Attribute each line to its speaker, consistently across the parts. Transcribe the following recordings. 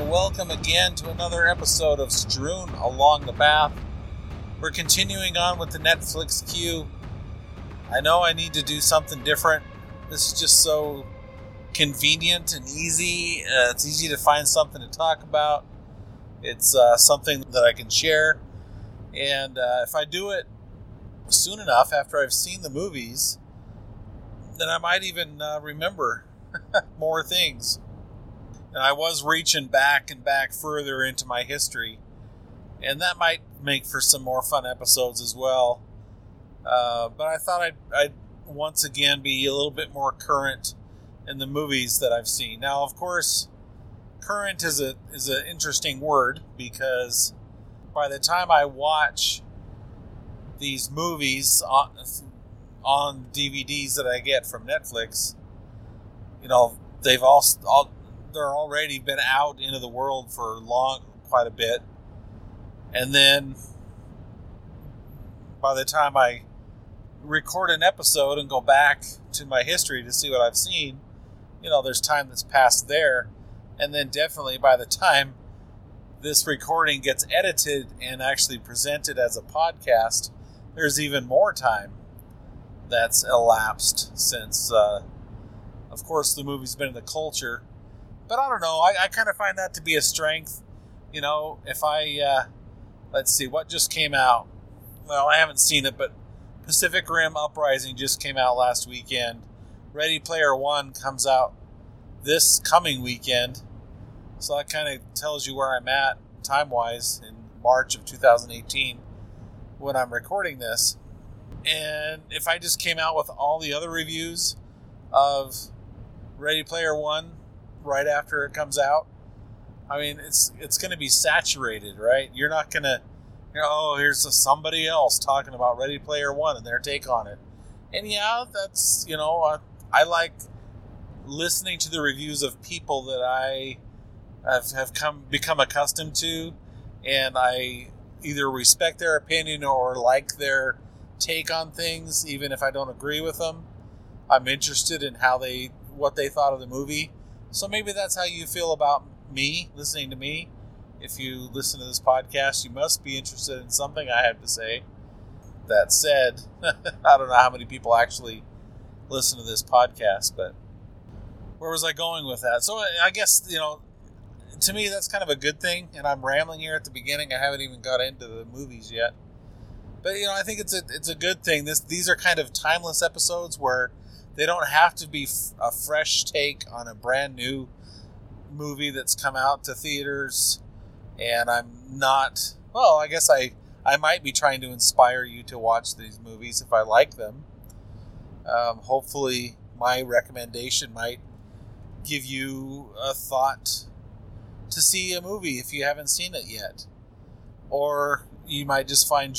Speaker 1: and welcome again to another episode of Strewn Along the Path. We're continuing on with the Netflix queue. I know I need to do something different. This is just so convenient and easy. It's easy to find something to talk about. It's something that I can share. And if I do it soon enough after I've seen the movies, then I might even remember more things. And I was reaching back and back further into my history, and that might make for some more fun episodes as well. But I thought I'd once again be a little bit more current in the movies that I've seen. Now, of course, current is an interesting word, because by the time I watch these movies on DVDs that I get from Netflix, they've they're already been out into the world for quite a bit. And then by the time I record an episode and go back to my history to see what I've seen, there's time that's passed there. And then definitely by the time this recording gets edited and actually presented as a podcast, there's even more time that's elapsed since, of course, the movie's been in the culture. But I don't know, I kind of find that to be a strength. If I, let's see, what just came out? Well, I haven't seen it, but Pacific Rim Uprising just came out last weekend. Ready Player One comes out this coming weekend. So that kind of tells you where I'm at time-wise in March of 2018 when I'm recording this. And if I just came out with all the other reviews of Ready Player One right after it comes out, I mean, it's going to be saturated, right? You're not going to, here's somebody else talking about Ready Player One and their take on it. And yeah, that's, I like listening to the reviews of people that I have become accustomed to, and I either respect their opinion or like their take on things, even if I don't agree with them. I'm interested in what they thought of the movie. So maybe that's how you feel about me, listening to me. If you listen to this podcast, you must be interested in something I have to say. That said, I don't know how many people actually listen to this podcast, but where was I going with that? So I guess, to me, that's kind of a good thing, and I'm rambling here at the beginning. I haven't even got into the movies yet. But, I think it's a good thing. These are kind of timeless episodes where they don't have to be a fresh take on a brand new movie that's come out to theaters. And I'm not... Well, I guess I might be trying to inspire you to watch these movies if I like them. Hopefully, my recommendation might give you a thought to see a movie if you haven't seen it yet. Or you might just find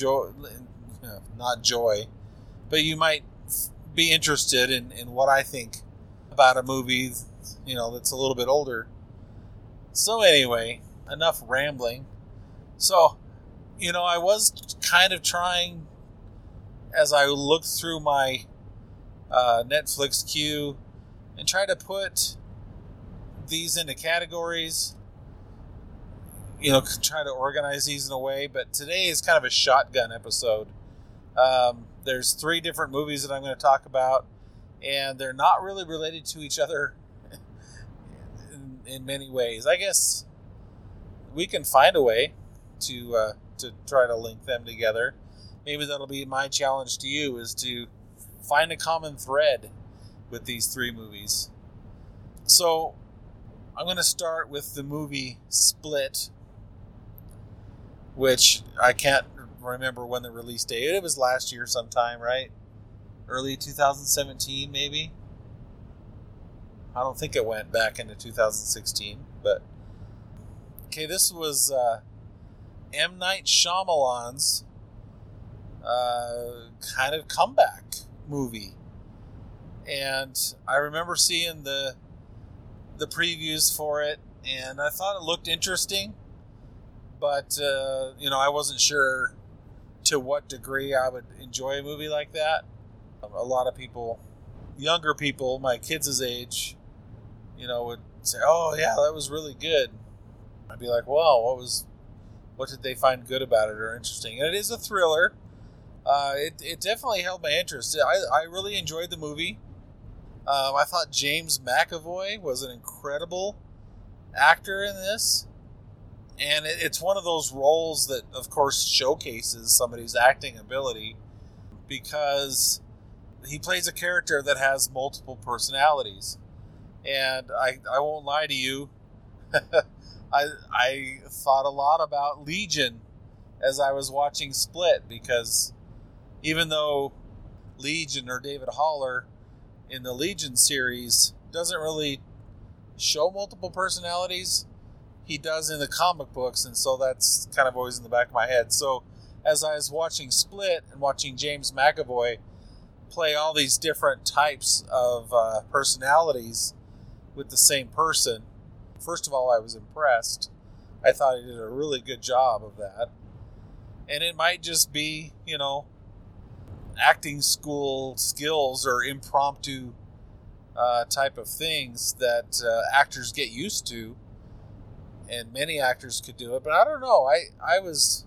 Speaker 1: not joy, but you might be interested in what I think about a movie, that's a little bit older. So anyway, enough rambling. So, I was kind of trying, as I looked through my Netflix queue, and try to put these into categories, try to organize these in a way, but today is kind of a shotgun episode. There's 3 different movies that I'm going to talk about, and they're not really related to each other in many ways. I guess we can find a way to try to link them together. Maybe that'll be my challenge to you, is to find a common thread with these 3 movies. So I'm going to start with the movie Split, which I can't remember when the release date. It was last year sometime, right? Early 2017, maybe? I don't think it went back into 2016, but... Okay, this was M. Night Shyamalan's kind of comeback movie. And I remember seeing the previews for it, and I thought it looked interesting, but, I wasn't sure to what degree I would enjoy a movie like that. A lot of people, younger people, my kids' age, would say, oh, yeah, that was really good. I'd be like, well, what did they find good about it or interesting? And it is a thriller. It definitely held my interest. I really enjoyed the movie. I thought James McAvoy was an incredible actor in this. And it's one of those roles that, of course, showcases somebody's acting ability, because he plays a character that has multiple personalities. And I won't lie to you, I thought a lot about Legion as I was watching Split, because even though Legion, or David Haller in the Legion series, doesn't really show multiple personalities, he does in the comic books, and so that's kind of always in the back of my head. So as I was watching Split and watching James McAvoy play all these different types of personalities with the same person, first of all, I was impressed. I thought he did a really good job of that. And it might just be, acting school skills or impromptu type of things that actors get used to. And many actors could do it, but I don't know. I was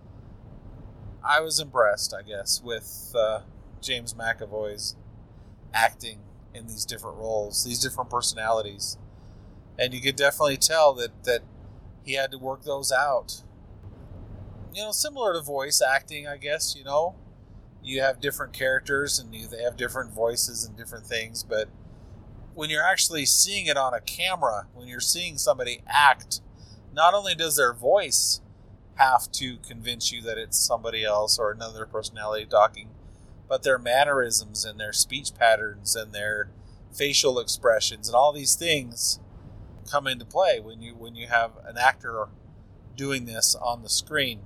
Speaker 1: impressed, I guess, with James McAvoy's acting in these different roles, these different personalities, and you could definitely tell that he had to work those out. Similar to voice acting, I guess. You have different characters and they have different voices and different things, but when you're actually seeing it on a camera, when you're seeing somebody act, not only does their voice have to convince you that it's somebody else or another personality talking, but their mannerisms and their speech patterns and their facial expressions and all these things come into play when you have an actor doing this on the screen.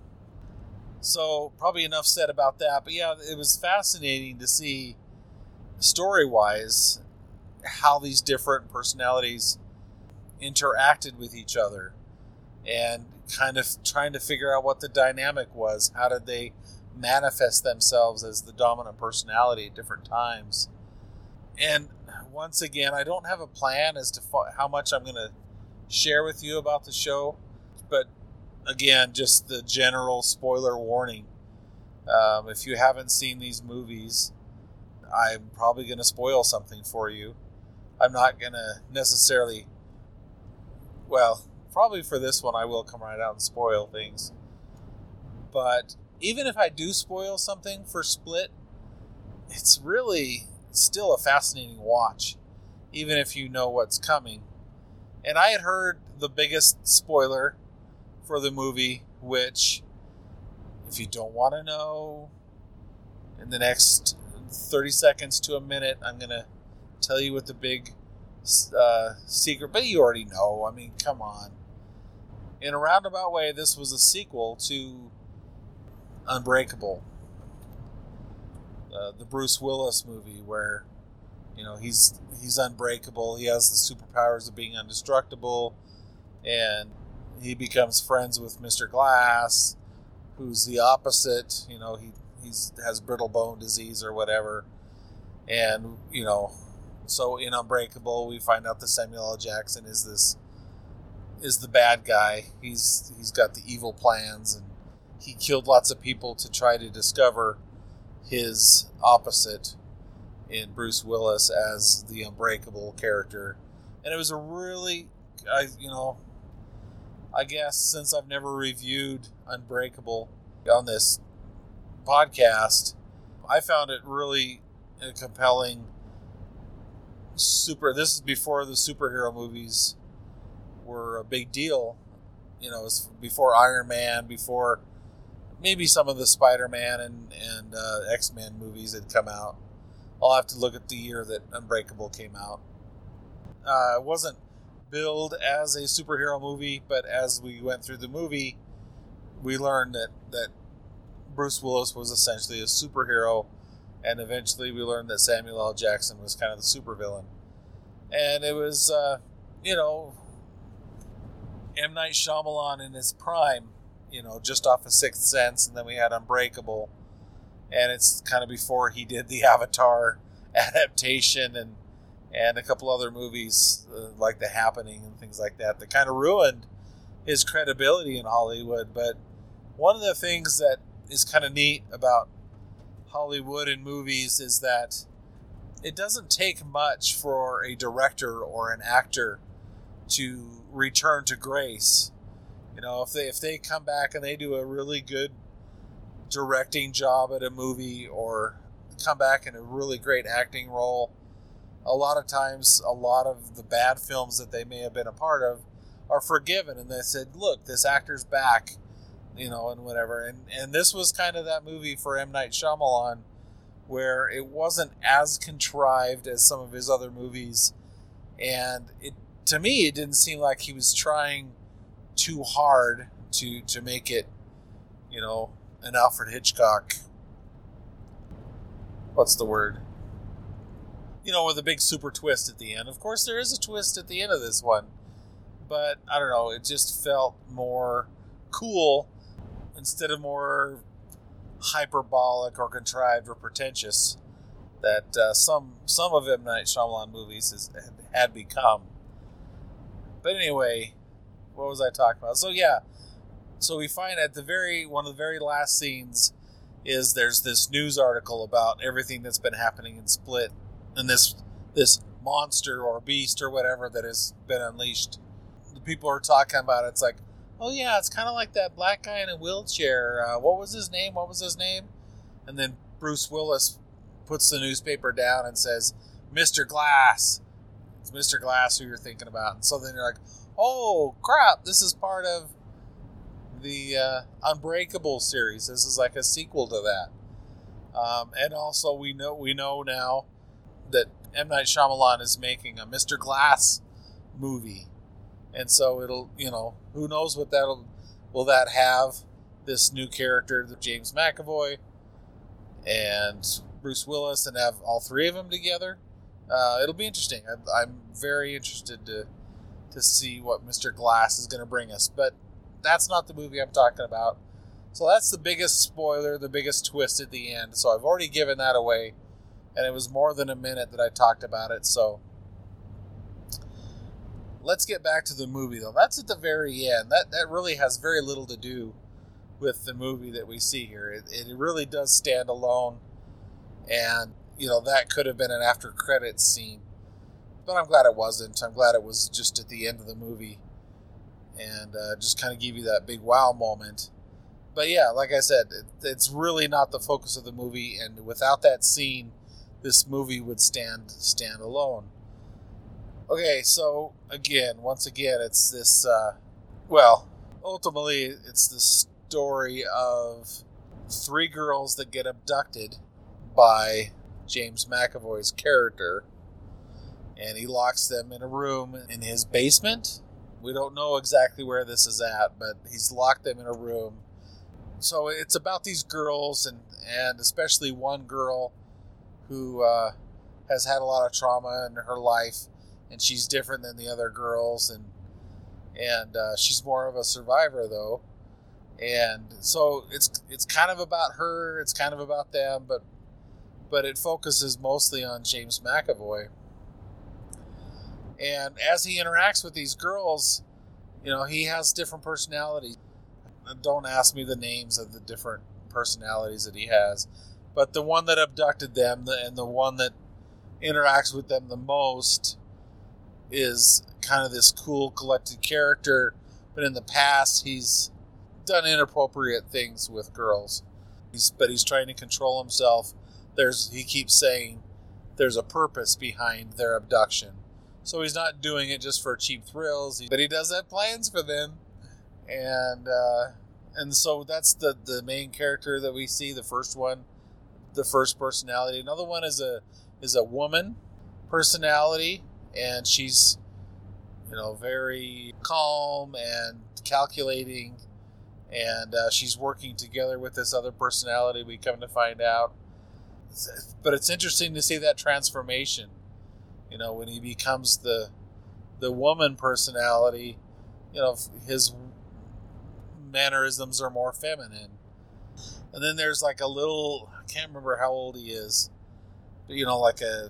Speaker 1: So probably enough said about that. But yeah, it was fascinating to see, story-wise, how these different personalities interacted with each other, and kind of trying to figure out what the dynamic was. How did they manifest themselves as the dominant personality at different times? And once again, I don't have a plan as to how much I'm going to share with you about the show, but again, just the general spoiler warning. If you haven't seen these movies, I'm probably going to spoil something for you. I'm not going to necessarily, probably for this one, I will come right out and spoil things. But even if I do spoil something for Split, it's really still a fascinating watch, even if you know what's coming. And I had heard the biggest spoiler for the movie, which, if you don't want to know, in the next 30 seconds to a minute, I'm going to tell you what the big secret, but you already know. I mean, come on. In a roundabout way, this was a sequel to Unbreakable, the Bruce Willis movie, where he's unbreakable. He has the superpowers of being indestructible, and he becomes friends with Mr. Glass, who's the opposite. He has brittle bone disease or whatever, and so in Unbreakable, we find out that Samuel L. Jackson is the bad guy. He's got the evil plans, and he killed lots of people to try to discover his opposite in Bruce Willis as the Unbreakable character. And it was a really, I guess since I've never reviewed Unbreakable on this podcast, I found it really a compelling this is before the superhero movies were a big deal. It was before Iron Man, before maybe some of the Spider-Man and X-Men movies had come out. I'll have to look at the year that Unbreakable came out. It wasn't billed as a superhero movie, but as we went through the movie, we learned that Bruce Willis was essentially a superhero, and eventually we learned that Samuel L. Jackson was kind of the supervillain. And it was, M. Night Shyamalan in his prime, just off of Sixth Sense, and then we had Unbreakable, and it's kind of before he did the Avatar adaptation and a couple other movies like The Happening and things like that kind of ruined his credibility in Hollywood. But one of the things that is kind of neat about Hollywood and movies is that it doesn't take much for a director or an actor to return to grace. You know, if they come back and they do a really good directing job at a movie, or come back in a really great acting role, a lot of times a lot of the bad films that they may have been a part of are forgiven, and they said, look, this actor's back, you know, and whatever. And this was kind of that movie for M. Night Shyamalan, where it wasn't as contrived as some of his other movies, and to me it didn't seem like he was trying too hard to make it, you know, an Alfred Hitchcock, what's the word, you know, with a big super twist at the end. Of course there is a twist at the end of this one, but I don't know, it just felt more cool instead of more hyperbolic or contrived or pretentious that some of M. Night Shyamalan movies had become. But anyway, what was I talking about? So yeah, so we find at one of the very last scenes is there's this news article about everything that's been happening in Split, and this monster or beast or whatever that has been unleashed. The people are talking about it. It's like, oh yeah, it's kind of like that black guy in a wheelchair. What was his name? And then Bruce Willis puts the newspaper down and says, Mr. Glass. It's Mr. Glass who you're thinking about. And so then you're like, oh crap, this is part of the Unbreakable series. This is like a sequel to that. And also we know now that M. Night Shyamalan is making a Mr. Glass movie. And so it'll, you know, who knows what will that have, this new character, the James McAvoy and Bruce Willis, and have all three of them together. It'll be interesting. I'm very interested to see what Mr. Glass is going to bring us. But that's not the movie I'm talking about. So that's the biggest spoiler, the biggest twist at the end. So I've already given that away, and it was more than a minute that I talked about it. So let's get back to the movie, though. That's at the very end. That really has very little to do with the movie that we see here. It really does stand alone, and you know, that could have been an after credits scene, but I'm glad it wasn't. I'm glad it was just at the end of the movie, and just kind of give you that big wow moment. But yeah, like I said, it's really not the focus of the movie, and without that scene, this movie would stand alone. Okay, so once again, it's this, ultimately, it's the story of three girls that get abducted by James McAvoy's character, and he locks them in a room in his basement. We don't know exactly where this is at, but he's locked them in a room. So it's about these girls, and especially one girl who has had a lot of trauma in her life, and she's different than the other girls, and she's more of a survivor, though. And so it's kind of about her, it's kind of about them, but it focuses mostly on James McAvoy. And as he interacts with these girls, you know, he has different personalities. Don't ask me the names of the different personalities that he has, but the one that abducted them and the one that interacts with them the most is kind of this cool, collected character, but in the past he's done inappropriate things with girls. But he's trying to control himself. He keeps saying there's a purpose behind their abduction. So he's not doing it just for cheap thrills, but he does have plans for them. And so that's the main character that we see, the first one, the first personality. Another one is a woman personality, and she's, you know, very calm and calculating, and she's working together with this other personality, we come to find out. But it's interesting to see that transformation, you know, when he becomes the woman personality. You know, his mannerisms are more feminine. And then there's like a little, I can't remember how old he is, but, you know, like a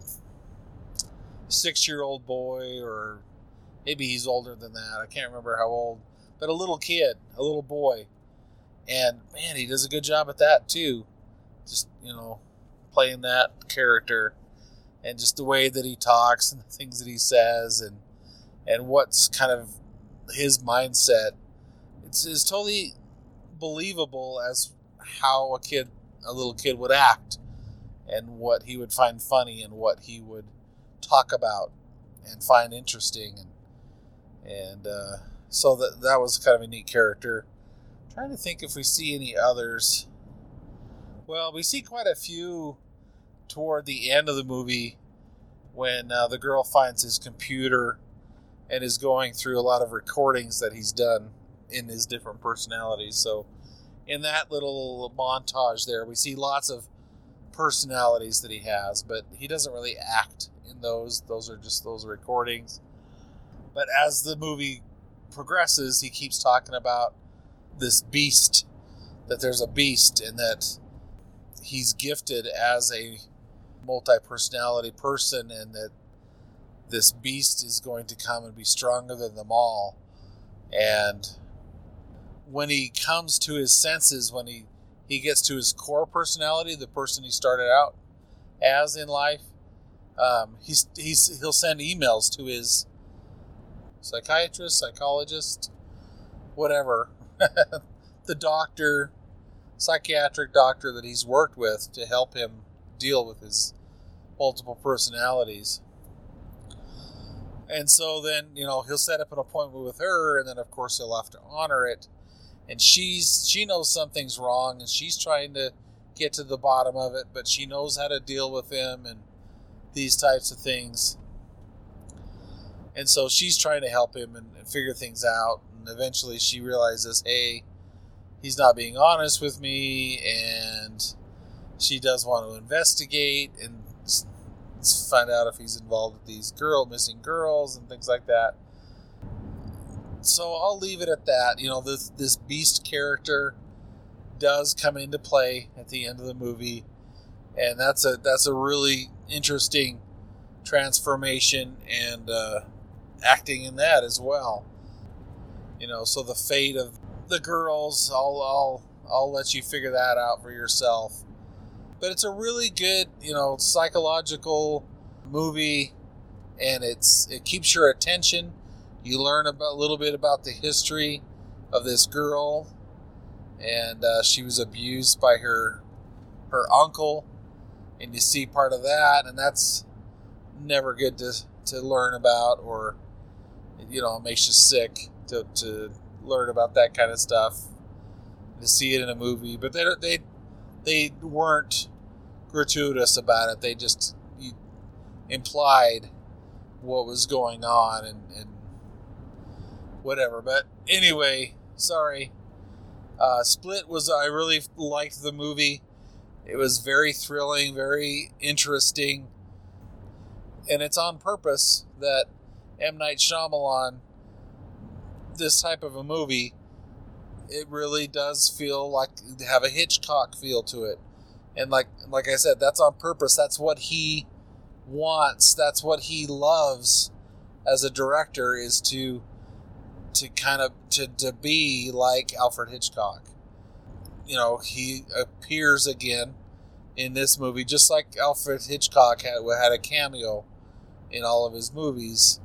Speaker 1: 6-year-old boy, or maybe he's older than that. I can't remember how old. but a little kid, a little boy. And man, he does a good job at that too. Just, playing that character, and just the way that he talks and the things that he says, and what's kind of his mindset. It's totally believable as how a little kid would act, and what he would find funny, and what he would talk about and find interesting, and so that was kind of a neat character. I'm trying to think if we see any others. Well, we see quite a few toward the end of the movie when the girl finds his computer and is going through a lot of recordings that he's done in his different personalities. So in that little montage there, we see lots of personalities that he has, but he doesn't really act in those. Those are just those recordings. But as the movie progresses, he keeps talking about this beast, that there's a beast, and that he's gifted as a multi-personality person, and that this beast is going to come and be stronger than them all. And when he comes to his senses, when he gets to his core personality, the person he started out as in life, he'll send emails to his psychiatrist, psychologist, whatever, the doctor, psychiatric doctor that he's worked with to help him deal with his multiple personalities. And so then, he'll set up an appointment with her, and then of course he'll have to honor it. And she knows something's wrong, and she's trying to get to the bottom of it, but she knows how to deal with him and these types of things. And so she's trying to help him and figure things out. And eventually she realizes, hey, he's not being honest with me, and she does want to investigate and find out if he's involved with these missing girls and things like that. So I'll leave it at that. This beast character does come into play at the end of the movie, and that's a really interesting transformation and acting in that as well. So the fate of the girls, I'll let you figure that out for yourself. But it's a really good, psychological movie, and it keeps your attention. You learn a little bit about the history of this girl, and she was abused by her uncle, and you see part of that, and that's never good to learn about, or it makes you sick to learn about that kind of stuff, to see it in a movie. But they weren't gratuitous about it. They just implied what was going on and whatever. But anyway, sorry. Split I really liked the movie. It was very thrilling, very interesting. And it's on purpose that M. Night Shyamalan, this type of a movie, it really does feel like have a Hitchcock feel to it. And like I said, that's on purpose. That's what he wants. That's what he loves as a director, is to kind of to be like Alfred Hitchcock. He appears again in this movie, just like Alfred Hitchcock had a cameo in all of his movies.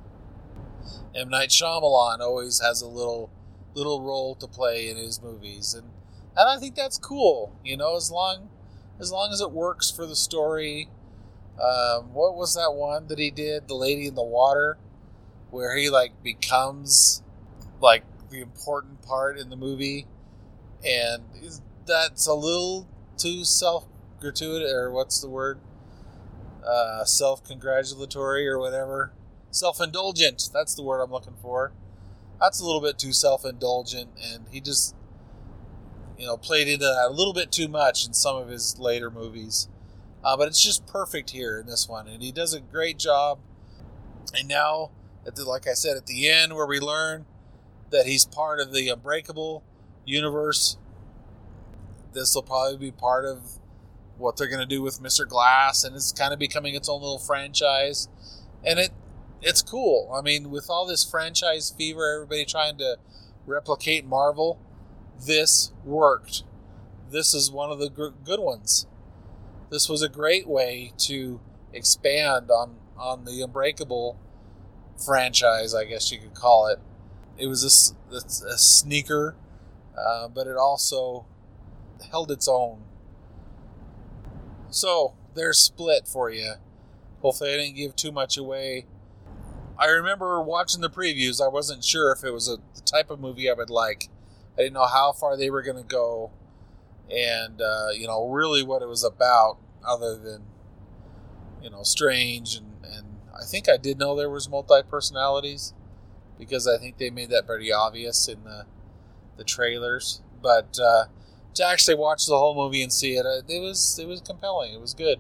Speaker 1: M. Night Shyamalan always has a little role to play in his movies, and I think that's cool. As long as it works for the story. What was that one that he did, The Lady in the Water, where he becomes the important part in the movie, and that's a little too self-gratuitous, or what's the word? Self-congratulatory or whatever. Self-indulgent, that's the word I'm looking for. That's a little bit too self-indulgent, and he just, played into that a little bit too much in some of his later movies. But it's just perfect here in this one, and he does a great job. And now, like I said, at the end, where we learn that he's part of the Unbreakable universe, this will probably be part of what they're going to do with Mr. Glass, and it's kind of becoming its own little franchise. And it's cool. I mean, with all this franchise fever, everybody trying to replicate Marvel, this worked. This is one of the good ones. This was a great way to expand on the Unbreakable franchise, I guess you could call it. It was a sneaker, but it also held its own. So, there's Split for you. Hopefully I didn't give too much away. I remember watching the previews. I wasn't sure if it was the type of movie I would like. I didn't know how far they were going to go and, really what it was about other than, strange. And I think I did know there was multi-personalities because I think they made that pretty obvious in the trailers. But to actually watch the whole movie and see it, it was compelling. It was good.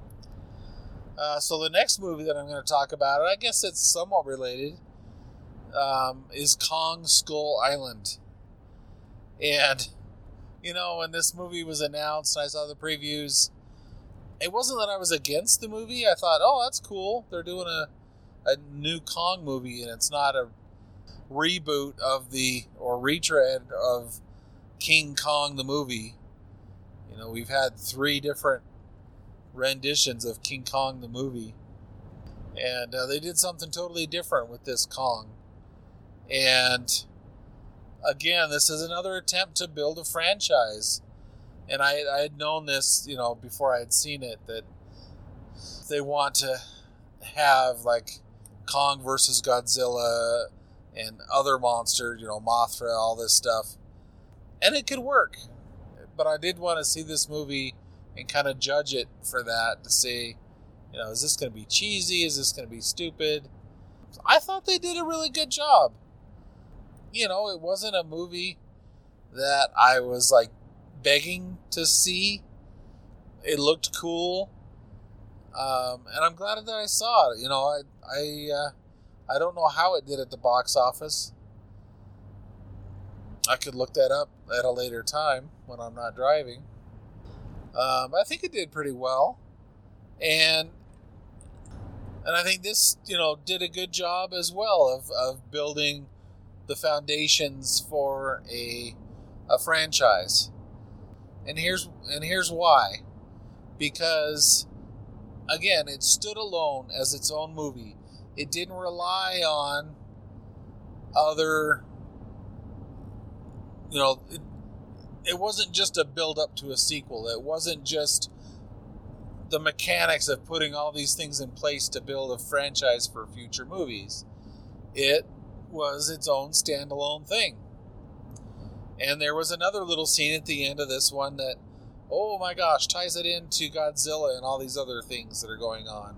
Speaker 1: So the next movie that I'm going to talk about, and I guess it's somewhat related, is Kong Skull Island. And, when this movie was announced and I saw the previews, it wasn't that I was against the movie. I thought, oh, that's cool. They're doing a new Kong movie, and it's not a reboot or retread of King Kong the movie. We've had 3 different renditions of King Kong the movie, and they did something totally different with this Kong. And again, this is another attempt to build a franchise, and I had known this before I had seen it, that they want to have like Kong versus Godzilla and other monsters, Mothra, all this stuff, and it could work. But I did want to see this movie and kind of judge it for that, to say, is this going to be cheesy? Is this going to be stupid? I thought they did a really good job. It wasn't a movie that I was like begging to see. It looked cool. And I'm glad that I saw it. I don't know how it did at the box office. I could look that up at a later time when I'm not driving. I think it did pretty well, and I think this, did a good job as well of building the foundations for a franchise. And here's why. Because again, it stood alone as its own movie. It didn't rely on other, it wasn't just a build up to a sequel. It wasn't just the mechanics of putting all these things in place to build a franchise for future movies. It was its own standalone thing. And there was another little scene at the end of this one that, oh my gosh, ties it into Godzilla and all these other things that are going on.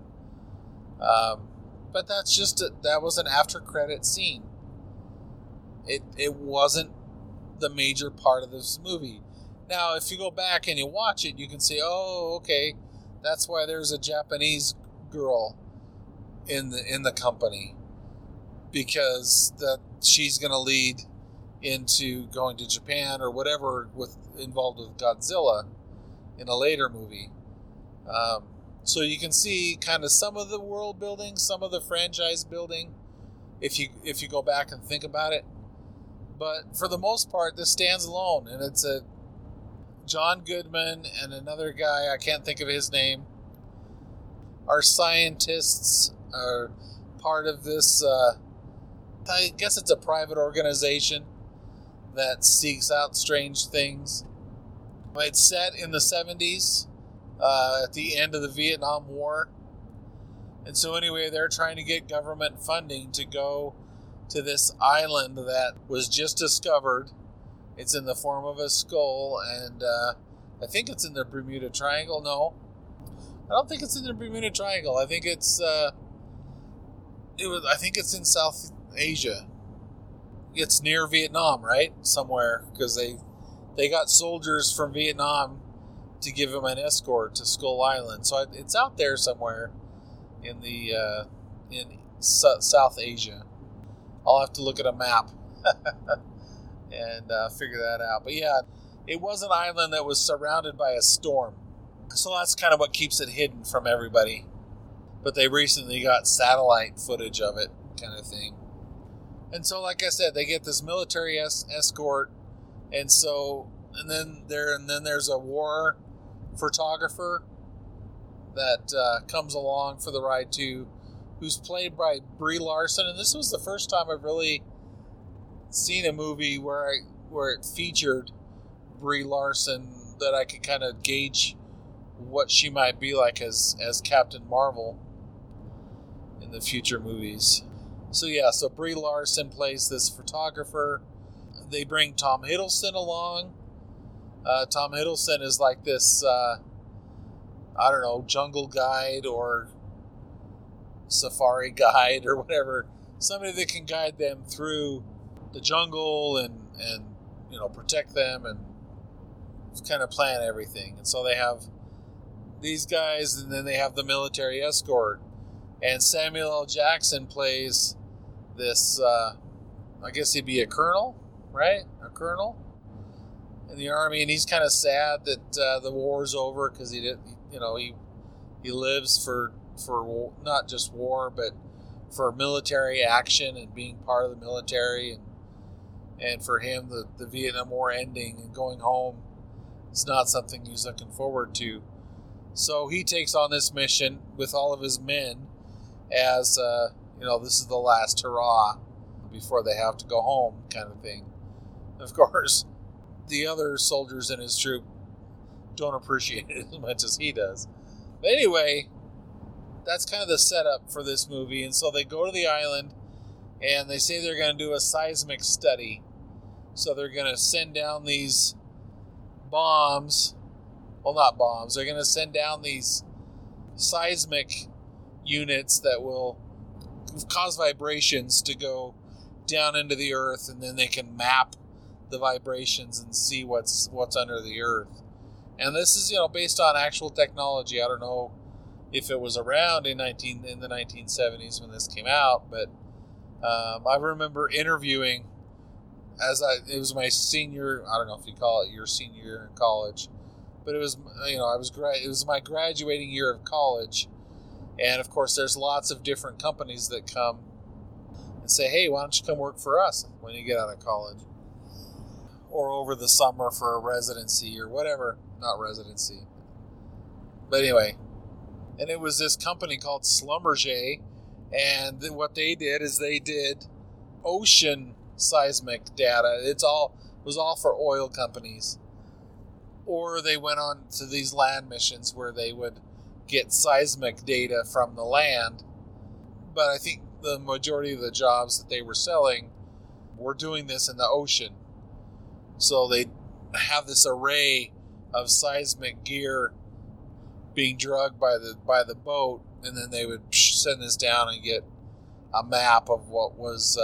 Speaker 1: But that was an after credit scene. It wasn't the major part of this movie. Now, if you go back and you watch it, you can say, oh, okay, that's why there's a Japanese girl in the company, because she's going to lead into going to Japan or whatever involved with Godzilla in a later movie. So you can see kind of some of the world building, some of the franchise building, if you go back and think about it. But for the most part, this stands alone, and it's a John Goodman and another guy, I can't think of his name, are scientists, are part of this, I guess it's a private organization that seeks out strange things. It's set in the 70s, at the end of the Vietnam War. And so anyway, they're trying to get government funding to go to this island that was just discovered. It's in the form of a skull, and I think it's in the Bermuda Triangle. No, I don't think it's in the Bermuda Triangle. I think it's I think it's in South Asia. It's near Vietnam, right? Somewhere, because they got soldiers from Vietnam to give them an escort to Skull Island. So it's out there somewhere in South Asia. I'll have to look at a map and figure that out. But yeah, it was an island that was surrounded by a storm. So that's kind of what keeps it hidden from everybody. But they recently got satellite footage of it, kind of thing. And so, like I said, they get this military escort, and then there's a war photographer that comes along for the ride too, who's played by Brie Larson. And this was the first time I've really seen a movie where it featured Brie Larson, that I could kind of gauge what she might be like as Captain Marvel in the future movies. So Brie Larson plays this photographer. They bring Tom Hiddleston along. Tom Hiddleston is like this, jungle guide or safari guide or whatever. Somebody that can guide them through the jungle and protect them and kind of plan everything. And so they have these guys, and then they have the military escort. And Samuel L. Jackson plays this, I guess he'd be a colonel, right? A colonel in the army, and he's kind of sad that the war's over, because he lives for not just war, but for military action and being part of the military, and for him the Vietnam War ending and going home is not something he's looking forward to. So he takes on this mission with all of his men as this is the last hurrah before they have to go home, kind of thing. Of course, the other soldiers in his troop don't appreciate it as much as he does. But anyway, that's kind of the setup for this movie. And so they go to the island, and they say they're going to do a seismic study. So they're going to send down these bombs. Well, not bombs. They're going to send down these seismic units that will cause vibrations to go down into the earth, and then they can map the vibrations and see what's under the earth. And this is, based on actual technology. I don't know if it was around in the 1970s when this came out, but I remember interviewing it was my senior. I don't know if you call it your senior year in college, but it was it was my graduating year of college, and of course there's lots of different companies that come and say, hey, why don't you come work for us when you get out of college, or over the summer for a residency or whatever. Not residency, but anyway. And it was this company called Schlumberger, and what they did is they did ocean seismic data. It was all for oil companies. Or they went on to these land missions where they would get seismic data from the land. But I think the majority of the jobs that they were selling were doing this in the ocean. So they have this array of seismic gear being drugged by the boat, and then they would send this down and get a map of what was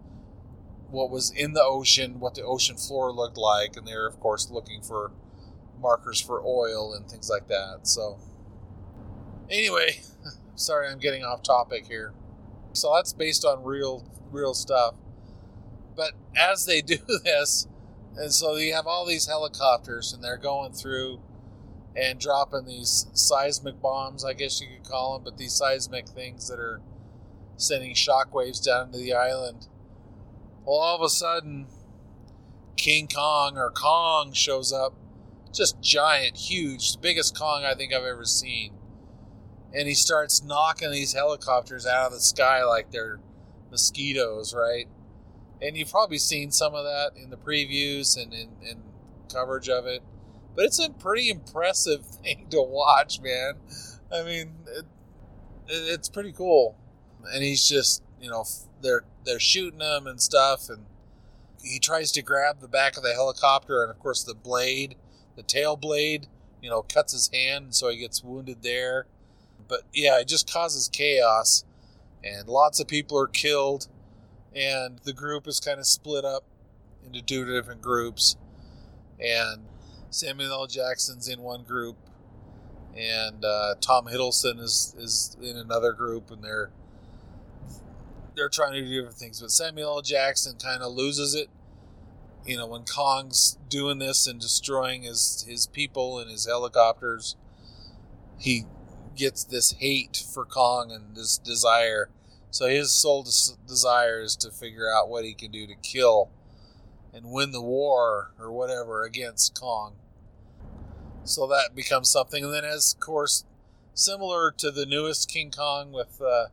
Speaker 1: in the ocean, what the ocean floor looked like, and they're of course looking for markers for oil and things like that. So anyway, sorry I'm getting off topic here. So that's based on real stuff. But as they do this, and so you have all these helicopters, and they're going through and dropping these seismic bombs, I guess you could call them, but these seismic things that are sending shockwaves down to the island. Well, all of a sudden, King Kong, or Kong, shows up. Just giant, huge, the biggest Kong I think I've ever seen. And he starts knocking these helicopters out of the sky like they're mosquitoes, right? And you've probably seen some of that in the previews and in coverage of it. But it's a pretty impressive thing to watch, man. I mean, it's pretty cool. And he's just, they're shooting him and stuff. And he tries to grab the back of the helicopter. And, of course, the tail blade, cuts his hand. And so he gets wounded there. But, yeah, it just causes chaos. And lots of people are killed. And the group is kind of split up into two different groups. And Samuel L. Jackson's in one group, and Tom Hiddleston is in another group, and they're trying to do different things. But Samuel L. Jackson kind of loses it, when Kong's doing this and destroying his people and his helicopters. He gets this hate for Kong and this desire So his sole desire is to figure out what he can do to kill and win the war or whatever against Kong. So that becomes something. And then, as of course, similar to the newest King Kong with the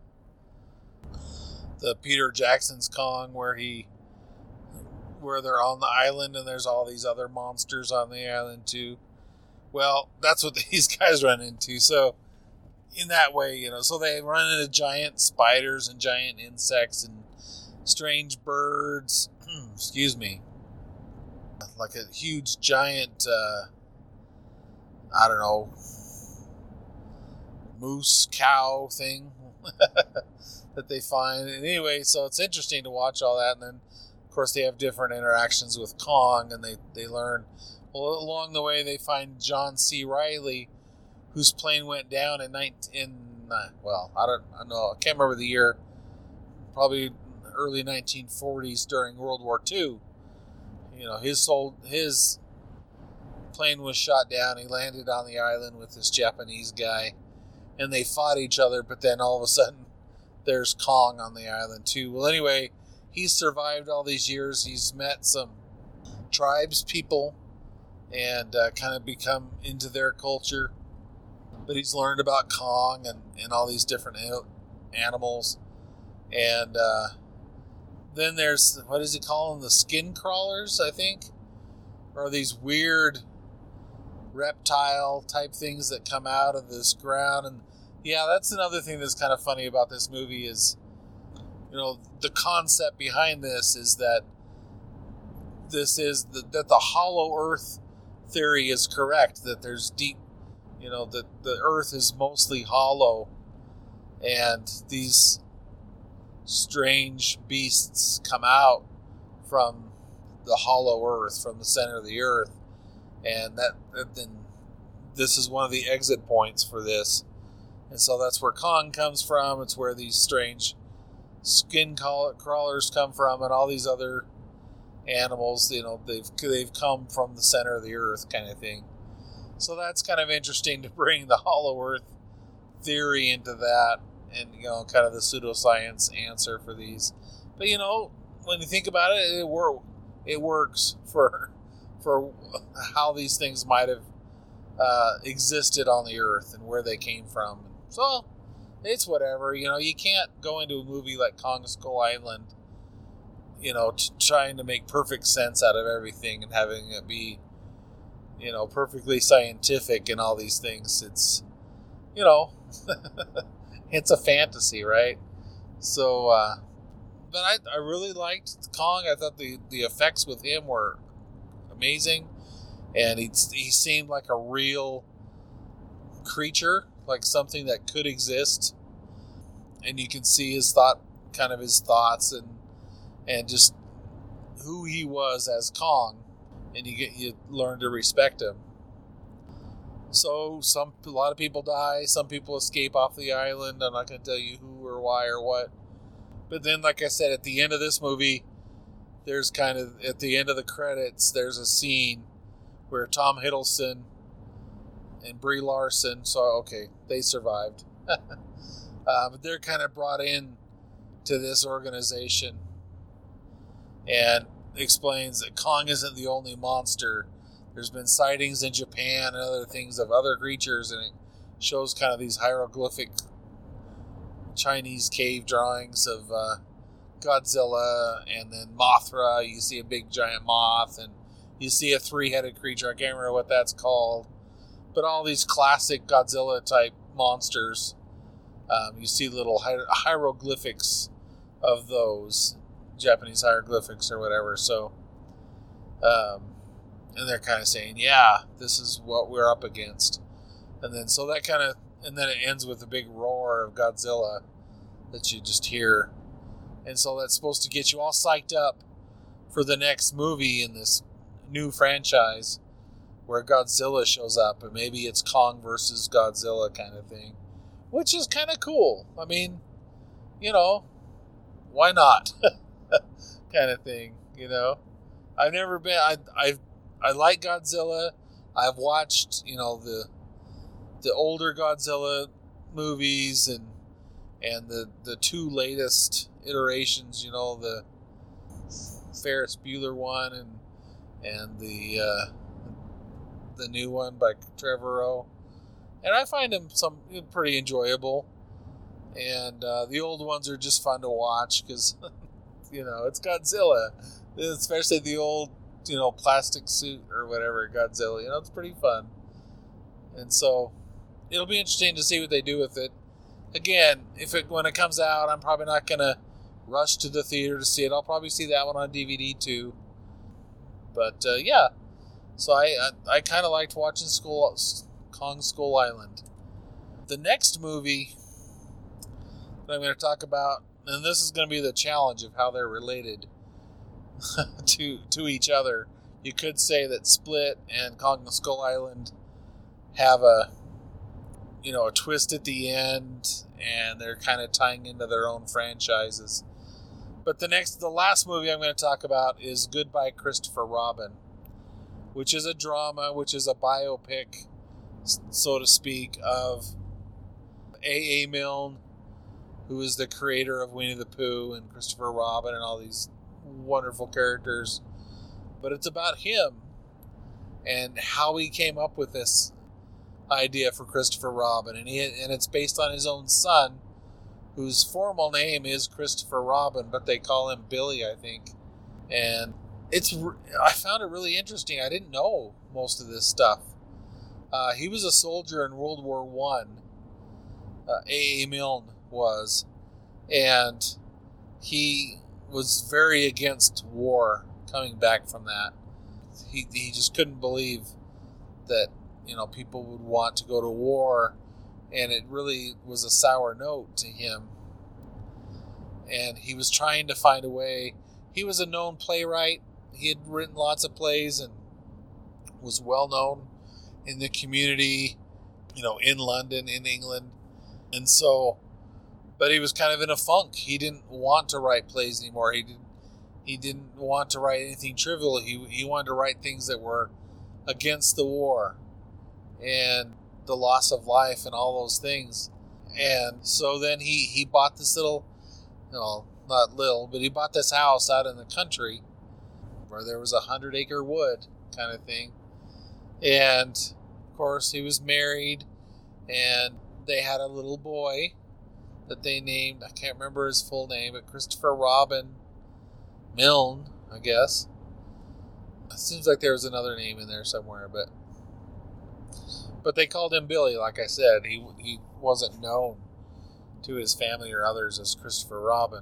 Speaker 1: Peter Jackson's Kong, where they're on the island and there's all these other monsters on the island too. Well, that's what these guys run into. So in that way, so they run into giant spiders and giant insects and strange birds. Excuse me. Like a huge giant, I don't know, moose cow thing that they find. And anyway, so it's interesting to watch all that. And then, of course, they have different interactions with Kong, and they learn. Well, along the way, they find John C. Reilly, whose plane went down I don't know, I can't remember the year, probably early 1940s during World War II. His plane was shot down. He landed on the island with this Japanese guy, and they fought each other, but then all of a sudden there's Kong on the island too. Well, anyway, he's survived all these years. He's met some tribes people and kind of become into their culture. But he's learned about Kong and all these different animals. And then there's, what does he call them? The skin crawlers, I think? Or these weird reptile type things that come out of this ground. And yeah, that's another thing that's kind of funny about this movie is, the concept behind this is that that the hollow earth theory is correct, that there's deep, that the earth is mostly hollow, and these strange beasts come out from the hollow earth, from the center of the earth, and then this is one of the exit points for this. And so that's where Kong comes from. It's where these strange skin crawlers come from, and all these other animals, they've come from the center of the earth, kind of thing. So that's kind of interesting to bring the hollow earth theory into that, and kind of the pseudoscience answer for these. But when you think about it, it works for how these things might have existed on the earth and where they came from. So it's whatever. You can't go into a movie like Kong Skull Island, trying to make perfect sense out of everything and having it be, perfectly scientific and all these things. It's, it's a fantasy, right? So, but I really liked Kong. I thought the effects with him were amazing, and he seemed like a real creature, like something that could exist, and you can see his thoughts and just who he was as Kong, and you learn to respect him. So a lot of people die, some people escape off the island. I'm not going to tell you who or why or what. But then, like I said, at the end of this movie, there's at the end of the credits, there's a scene where Tom Hiddleston and Brie Larson, they survived. But they're kind of brought in to this organization, and explains that Kong isn't the only monster. There's been sightings in Japan and other things of other creatures, and it shows kind of these hieroglyphic Chinese cave drawings of Godzilla, and then Mothra. You see a big giant moth, and you see a three-headed creature. I can't remember what that's called. But all these classic Godzilla-type monsters, you see little hieroglyphics of those, Japanese hieroglyphics or whatever. So, and they're kind of saying, yeah, this is what we're up against. And then it ends with a big roar of Godzilla that you just hear. And so that's supposed to get you all psyched up for the next movie in this new franchise where Godzilla shows up, and maybe it's Kong versus Godzilla kind of thing, which is kind of cool. I mean, why not? kind of thing, I've never been, I like Godzilla. I've watched, the older Godzilla movies and And the two latest iterations, the Ferris Bueller one and the new one by Trevorrow, and I find them pretty enjoyable. And the old ones are just fun to watch because it's Godzilla, especially the old plastic suit or whatever Godzilla. It's pretty fun, and so it'll be interesting to see what they do with it. Again, when it comes out, I'm probably not gonna rush to the theater to see it. I'll probably see that one on DVD too. But yeah, so I kind of liked watching Kong Skull Island. The next movie that I'm going to talk about, and this is going to be the challenge of how they're related to each other. You could say that Split and Kong Skull Island have a twist at the end, and they're kind of tying into their own franchises. But the last movie I'm going to talk about is Goodbye Christopher Robin, which is a drama, which is a biopic, so to speak, of A.A. Milne, who is the creator of Winnie the Pooh and Christopher Robin and all these wonderful characters. But it's about him and how he came up with this idea for Christopher Robin, and it's based on his own son, whose formal name is Christopher Robin, but they call him Billy, I think. And I found it really interesting. I didn't know most of this stuff. He was a soldier in World War One. A.A. Milne was, and he was very against war. Coming back from that, he just couldn't believe that people would want to go to war, and it really was a sour note to him. And he was trying to find a way. He was a known playwright. He had written lots of plays and was well known in the community, in London, in England. And so, but he was kind of in a funk. He didn't want to write plays anymore. He didn't want to write anything trivial. He wanted to write things that were against the war and the loss of life and all those things. And so then he bought this little, not little, but he bought this house out in the country where there was 100-acre wood kind of thing. And of course he was married, and they had a little boy that they named, I can't remember his full name, but Christopher Robin Milne, I guess. It seems like there was another name in there somewhere, but they called him Billy. Like I said, he wasn't known to his family or others as Christopher Robin.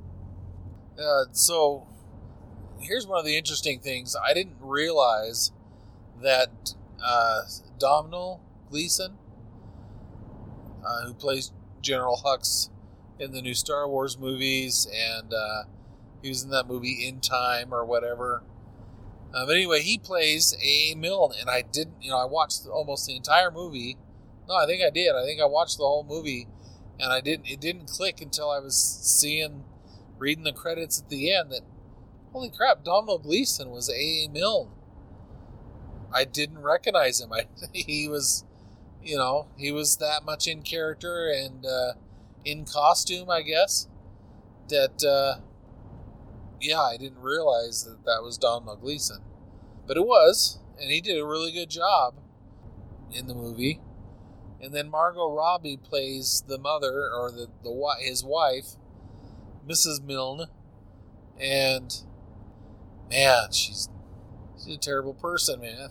Speaker 1: So here's one of the interesting things. I didn't realize that Domhnall Gleeson, who plays General Hux in the new Star Wars movies, and he was in that movie In Time or whatever. But anyway, he plays A.A. Milne, and I didn't, I watched almost the entire movie. No, I think I did. I think I watched the whole movie, and it didn't click until I was reading the credits at the end that, holy crap, Domhnall Gleeson was A.A. Milne. I didn't recognize him. He was that much in character and in costume, I guess, that, I didn't realize that was Domhnall Gleeson. But it was, and he did a really good job in the movie. And then Margot Robbie plays the mother, or his wife, Mrs. Milne. And, man, she's a terrible person, man.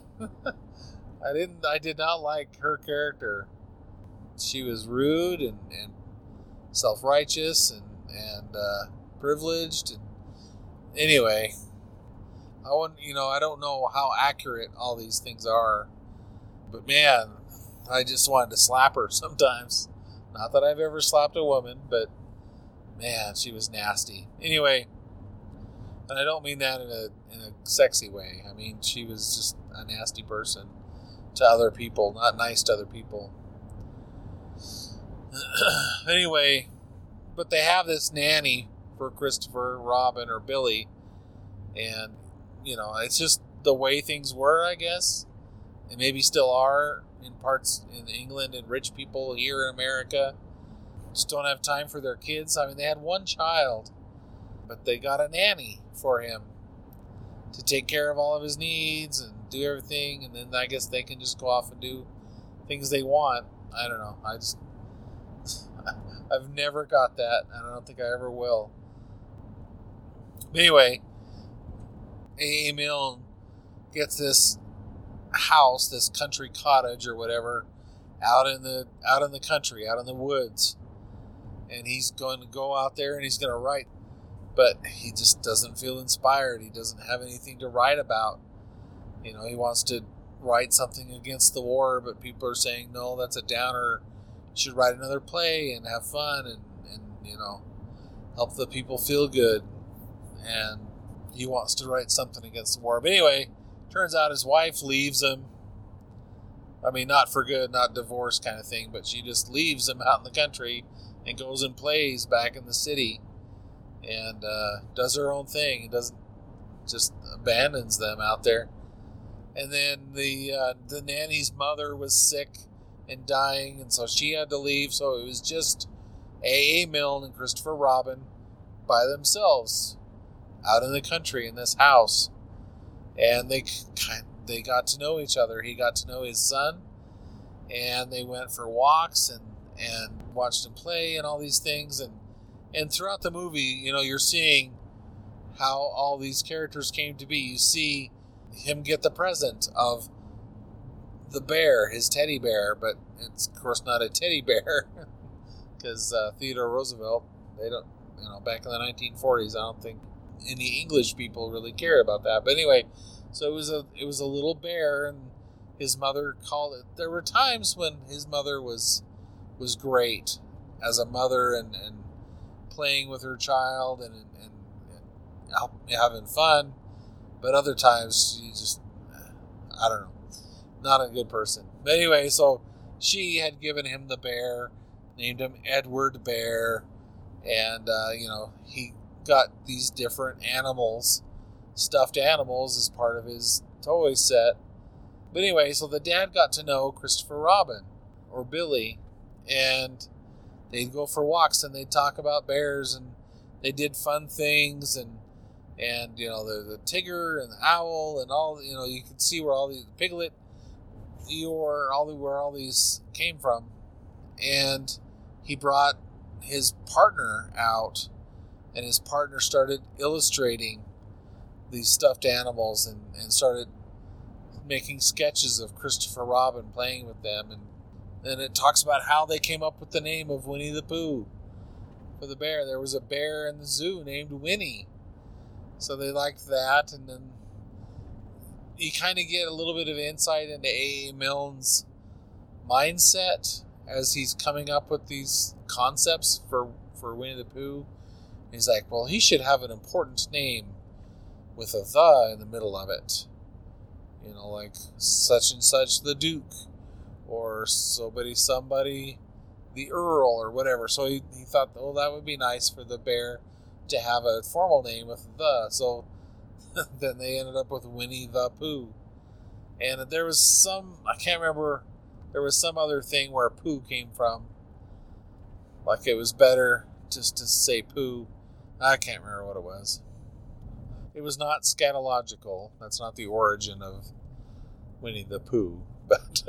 Speaker 1: I did not like her character. She was rude and self-righteous and privileged. And anyway, I don't know how accurate all these things are, but man, I just wanted to slap her sometimes. Not that I've ever slapped a woman, but man, she was nasty. Anyway, and I don't mean that in a sexy way. I mean, she was just a nasty person to other people, not nice to other people. Anyway, but they have this nanny for Christopher Robin or Billy, and it's just the way things were, I guess, and maybe still are in parts in England and rich people here in America. just don't have time for their kids. I mean, they had one child, but they got a nanny for him to take care of all of his needs and do everything, and then I guess they can just go off and do things they want. I don't know. I've never got that, and I don't think I ever will. But anyway, A.A. Milne gets this house, this country cottage or whatever, out in the country, out in the woods, and he's going to go out there and he's going to write, but he just doesn't feel inspired. He doesn't have anything to write about. He wants to write something against the war, but people are saying, no, that's a downer. You should write another play and have fun and help the people feel good. And he wants to write something against the war. But anyway, turns out his wife leaves him. I mean, not for good, not divorce kind of thing, but she just leaves him out in the country and goes and plays back in the city and does her own thing. He doesn't, just abandons them out there. And then the nanny's mother was sick and dying, and so she had to leave. So it was just A.A. Milne and Christopher Robin by themselves out in the country in this house. And they got to know each other. He got to know his son, and they went for walks and watched him play and all these things. And throughout the movie, you're seeing how all these characters came to be. You see him get the present of the bear, his teddy bear, but it's of course not a teddy bear because Theodore Roosevelt, they don't, back in the 1940s, I don't think any English people really cared about that. But anyway, so it was a little bear, and his mother called it. There were times when his mother was great as a mother and playing with her child and having fun. But other times, she just, I don't know, not a good person. But anyway, so she had given him the bear, named him Edward Bear, and, he got these different animals, stuffed animals, as part of his toy set. But anyway, so the dad got to know Christopher Robin, or Billy, and they'd go for walks, and they'd talk about bears, and they did fun things, and the tiger and the owl and all, you could see where all the Piglet, where all these came from. And he brought his partner out, and his partner started illustrating these stuffed animals and started making sketches of Christopher Robin playing with them. And then it talks about how they came up with the name of Winnie the Pooh for the bear. There was a bear in the zoo named Winnie. So they liked that, and then you kind of get a little bit of insight into A.A. Milne's mindset as he's coming up with these concepts for Winnie the Pooh. He's like, well, he should have an important name with a "the" in the middle of it. Like such and such the Duke, or somebody the Earl, or whatever. So he thought, oh, that would be nice for the bear to have a formal name with "the." So then they ended up with Winnie the Pooh. And there was I can't remember, there was some other thing where Pooh came from. Like it was better just to say Pooh. I can't remember what it was. It was not scatological. That's not the origin of Winnie the Pooh. But,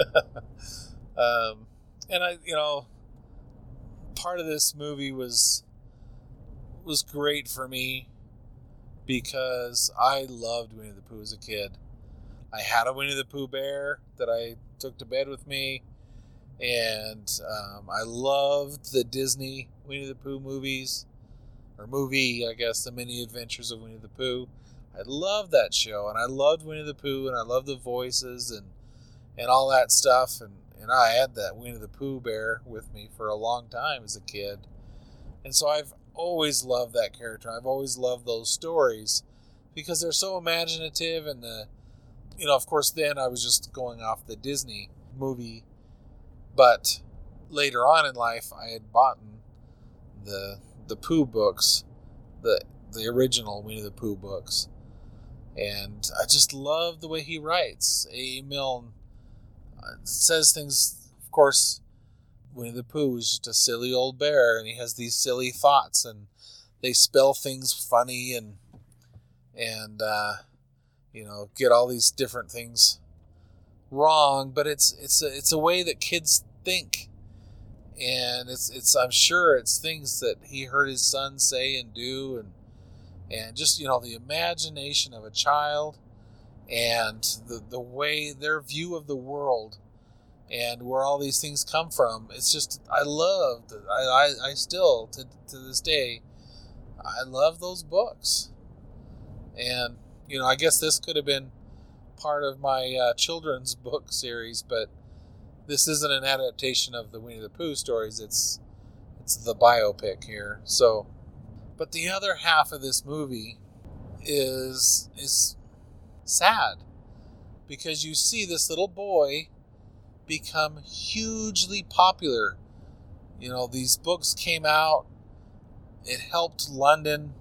Speaker 1: part of this movie was great for me because I loved Winnie the Pooh as a kid. I had a Winnie the Pooh bear that I took to bed with me, and I loved the Disney Winnie the Pooh movies, or movie, I guess, The Many Adventures of Winnie the Pooh. I loved that show, and I loved Winnie the Pooh, and I loved the voices and all that stuff, and I had that Winnie the Pooh bear with me for a long time as a kid. And so I've always loved that character. I've always loved those stories because they're so imaginative, and of course then I was just going off the Disney movie, but later on in life I had bought the Pooh books, the original Winnie the Pooh books, and I just love the way he writes. A. Milne says things, of course, Winnie the Pooh is just a silly old bear, and he has these silly thoughts, and they spell things funny, and get all these different things wrong. But it's a way that kids think, and it's I'm sure it's things that he heard his son say and do, and just the imagination of a child, and the way their view of the world and where all these things come from. It's just, I still, to this day, I love those books. And, I guess this could have been part of my children's book series, but this isn't an adaptation of the Winnie the Pooh stories. It's the biopic here. So, but the other half of this movie is sad, because you see this little boy become hugely popular. These books came out. It helped London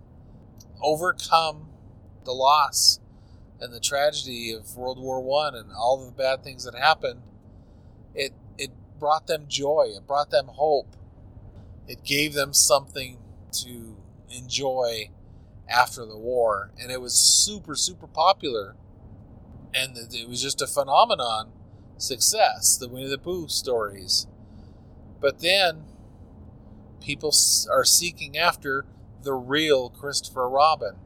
Speaker 1: overcome the loss and the tragedy of World War I and all the bad things that happened. It brought them joy. It brought them hope. It gave them something to enjoy after the war. And it was super, super popular. And it was just a phenomenon success, the Winnie the Pooh stories. But then people are seeking after the real Christopher Robin.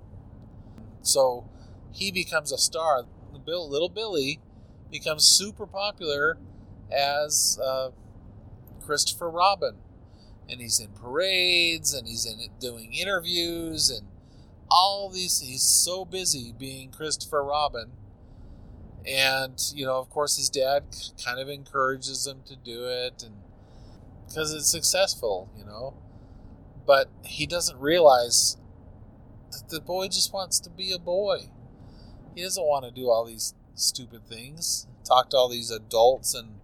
Speaker 1: So he becomes a star. Little Billy becomes super popular as Christopher Robin. And he's in parades, and he's doing interviews, and all these. He's so busy being Christopher Robin. And, of course, his dad kind of encourages him to do it, and because it's successful, But he doesn't realize that the boy just wants to be a boy. He doesn't want to do all these stupid things, talk to all these adults, and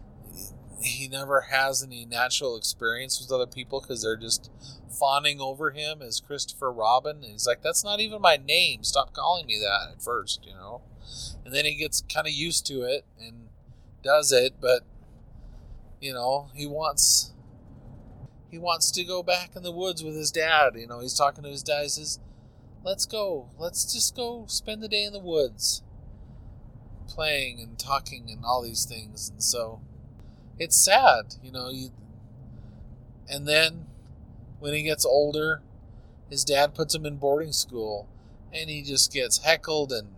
Speaker 1: he never has any natural experience with other people because they're just fawning over him as Christopher Robin. And he's like, that's not even my name. Stop calling me that at first, And then he gets kind of used to it and does it, but he wants to go back in the woods with his dad. He's talking to his dad. He says, let's just go spend the day in the woods, playing and talking and all these things. And so it's sad, and then when he gets older, his dad puts him in boarding school, and he just gets heckled and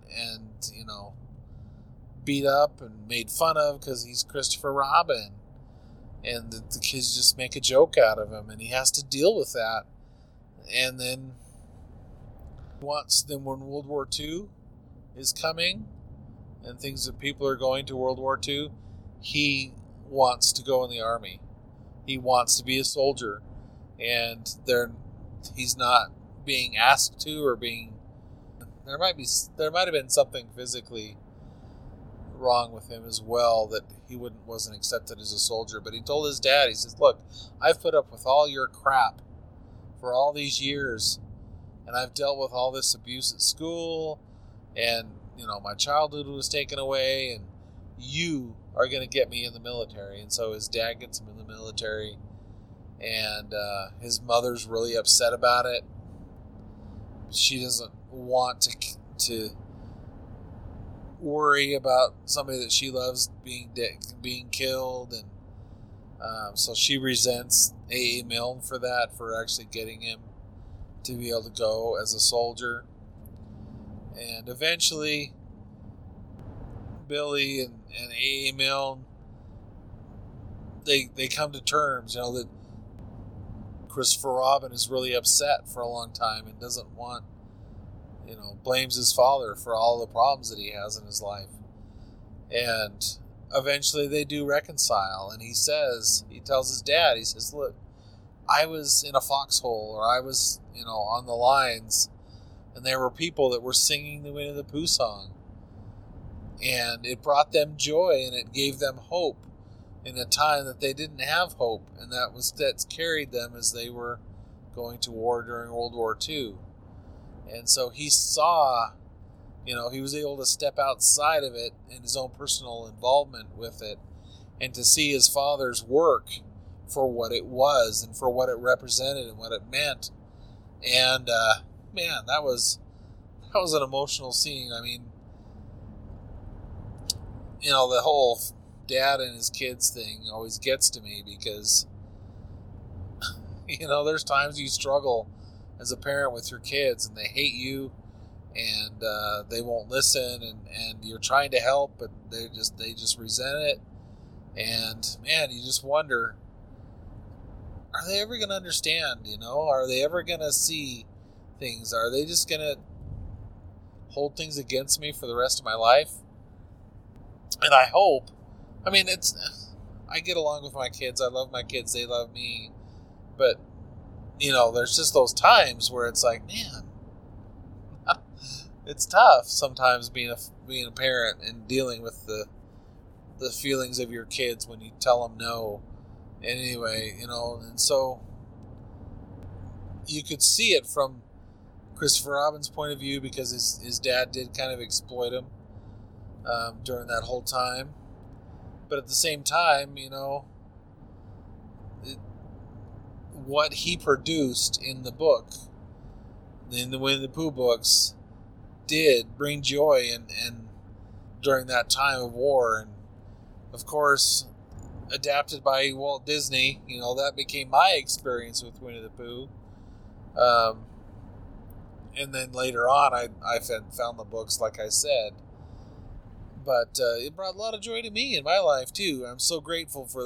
Speaker 1: beat up and made fun of because he's Christopher Robin. And the kids just make a joke out of him, and he has to deal with that. And then when World War II is coming, and things that people are going to World War II, he wants to go in the army. He wants to be a soldier, and he's not being asked to, or being. There might have been something physically wrong with him as well, that he wasn't accepted as a soldier. But he told his dad, he says, look, I've put up with all your crap for all these years, and I've dealt with all this abuse at school, and my childhood was taken away, and you are going to get me in the military. And so his dad gets him in the military, and his mother's really upset about it. She doesn't want to worry about somebody that she loves being killed, and so she resents A.A. Milne for that, for actually getting him to be able to go as a soldier. And eventually Billy and A.A. Milne, they come to terms, that Christopher Robin is really upset for a long time and doesn't want, blames his father for all the problems that he has in his life. And eventually they do reconcile, and he tells his dad, he says, look, I was in a foxhole, or I was, on the lines, and there were people that were singing the Winnie the Pooh song, and it brought them joy, and it gave them hope in a time that they didn't have hope, and that's carried them as they were going to war during World War II. And so he saw, he was able to step outside of it in his own personal involvement with it, and to see his father's work for what it was and for what it represented and what it meant. And man, that was an emotional scene. I mean, you know, the whole dad and his kids thing always gets to me because, you know, there's times you struggle as a parent with your kids and they hate you and they won't listen, and you're trying to help, but they just resent it. And man, you just wonder, are they ever going to understand? You know, are they ever going to see things? Are they just going to hold things against me for the rest of my life? And I hope, I mean, I get along with my kids. I love my kids. They love me. But, you know, there's just those times where it's like, man, it's tough sometimes being a parent and dealing with the feelings of your kids when you tell them no. And anyway, you know, and so you could see it from Christopher Robin's point of view because his dad did kind of exploit him during that whole time. But at the same time, you know, what he produced in the book, in the Winnie the Pooh books, did bring joy and during that time of war. And of course, adapted by Walt Disney, you know, that became my experience with Winnie the Pooh. And then later on, I found the books, like I said. But it brought a lot of joy to me in my life too. I'm so grateful for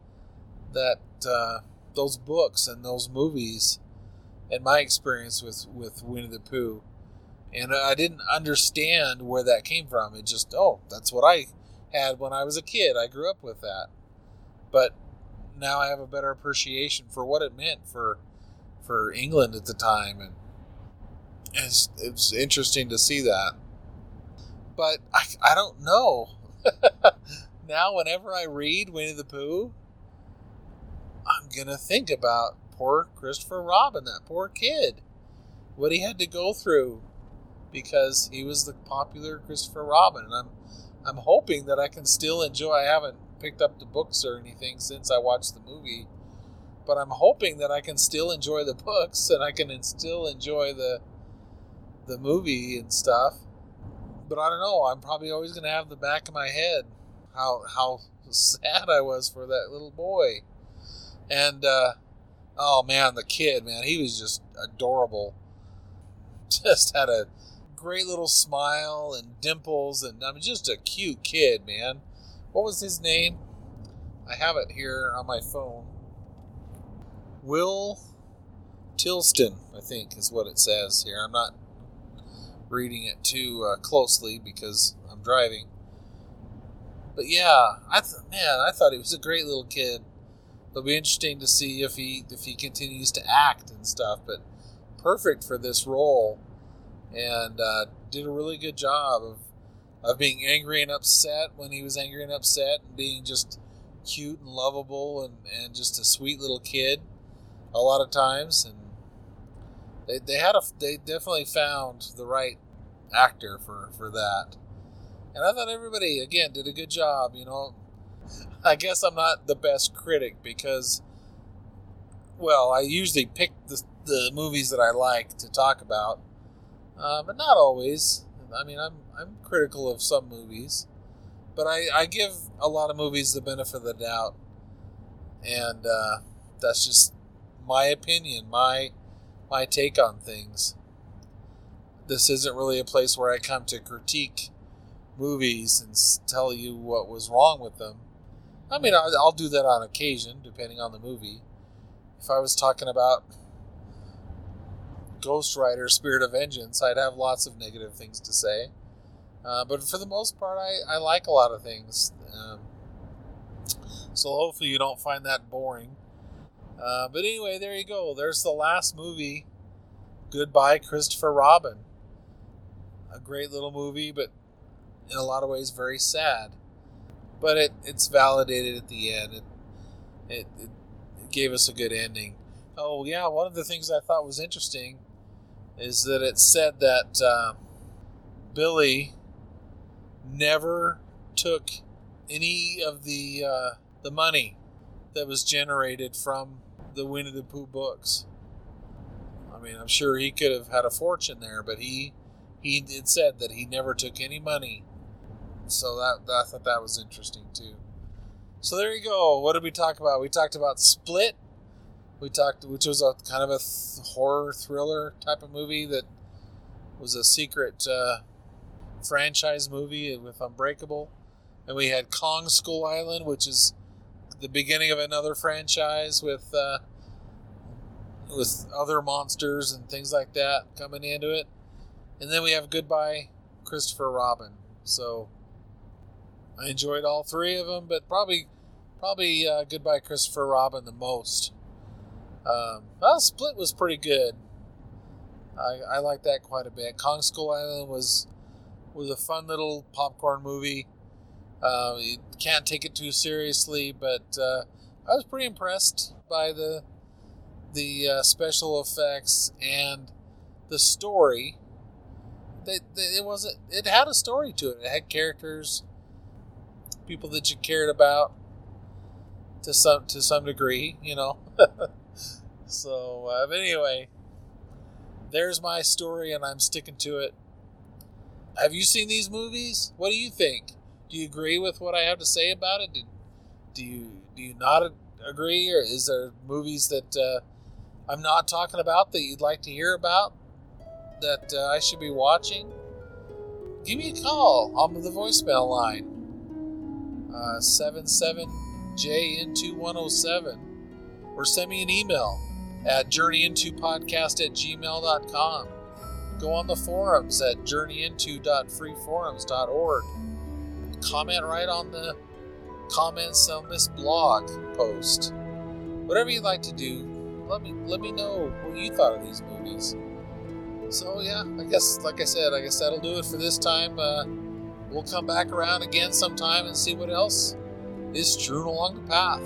Speaker 1: those books and those movies and my experience with Winnie the Pooh. And I didn't understand where that came from. It just, that's what I had when I was a kid. I grew up with that. But now I have a better appreciation for what it meant for England at the time. And it's interesting to see that. But I don't know. Now, whenever I read Winnie the Pooh, I'm going to think about poor Christopher Robin, that poor kid. What he had to go through because he was the popular Christopher Robin. And I'm hoping that I can still enjoy. I haven't picked up the books or anything since I watched the movie. But I'm hoping that I can still enjoy the books and I can still enjoy the movie and stuff. But I don't know. I'm probably always going to have the back of my head how sad I was for that little boy. And, oh man, the kid, man, he was just adorable. Just had a great little smile and dimples, and I mean, just a cute kid, man. What was his name? I have it here on my phone. Will Tilston, I think, is what it says here. I'm not reading it too closely because I'm driving. But yeah, I thought he was a great little kid. It'll be interesting to see if he continues to act and stuff. But perfect for this role, and did a really good job of being angry and upset when he was angry and upset, and being just cute and lovable and just a sweet little kid a lot of times. And they definitely found the right actor for that. And I thought everybody, again, did a good job, you know. I guess I'm not the best critic because, well, I usually pick the movies that I like to talk about, but not always. I mean, I'm critical of some movies, but I give a lot of movies the benefit of the doubt, and that's just my opinion, my take on things. This isn't really a place where I come to critique movies and tell you what was wrong with them. I mean, I'll do that on occasion, depending on the movie. If I was talking about Ghost Rider, Spirit of Vengeance, I'd have lots of negative things to say. But for the most part, I like a lot of things. So hopefully you don't find that boring. But anyway, there you go. There's the last movie, Goodbye, Christopher Robin. A great little movie, but in a lot of ways very sad. But it's validated at the end. It gave us a good ending. Oh yeah, one of the things I thought was interesting is that it said that Billy never took any of the money that was generated from the Winnie the Pooh books. I mean, I'm sure he could have had a fortune there, but he had said that he never took any money. So I thought that was interesting too. So there you go. What did we talk about? We talked about Split. Which was a kind of a horror thriller type of movie that was a secret franchise movie with Unbreakable. And we had Kong Skull Island, which is the beginning of another franchise with other monsters and things like that coming into it. And then we have Goodbye Christopher Robin. So I enjoyed all three of them, but probably Goodbye Christopher Robin the most. Split was pretty good. I liked that quite a bit. Kong Skull Island was a fun little popcorn movie. You can't take it too seriously, but I was pretty impressed by the special effects and the story. It had a story to it. It had characters, people that you cared about to some degree, you know. So, but anyway, there's my story, and I'm sticking to it. Have you seen these movies? What do you think? Do you agree with what I have to say about it? Do you not agree, or is there movies that I'm not talking about that you'd like to hear about that I should be watching? Give me a call on the voicemail line, 77JN2107, or send me an email at journeyintopodcast@gmail.com. Go on the forums at journeyinto.freeforums.org. Comment right on the comments on this blog post. Whatever you'd like to do, let me know what you thought of these movies. So yeah, I guess that'll do it for this time. We'll come back around again sometime and see what else is strewn along the path.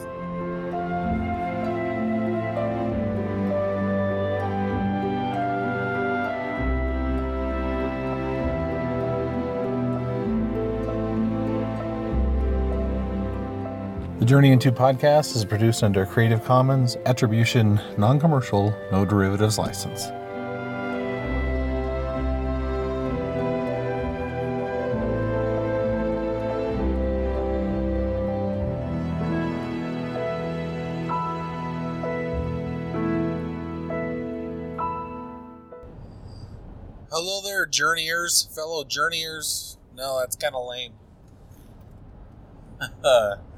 Speaker 2: The Journey Into podcast is produced under a Creative Commons Attribution Non-Commercial No Derivatives license.
Speaker 1: Hello there, fellow journeyers. No, that's kind of lame.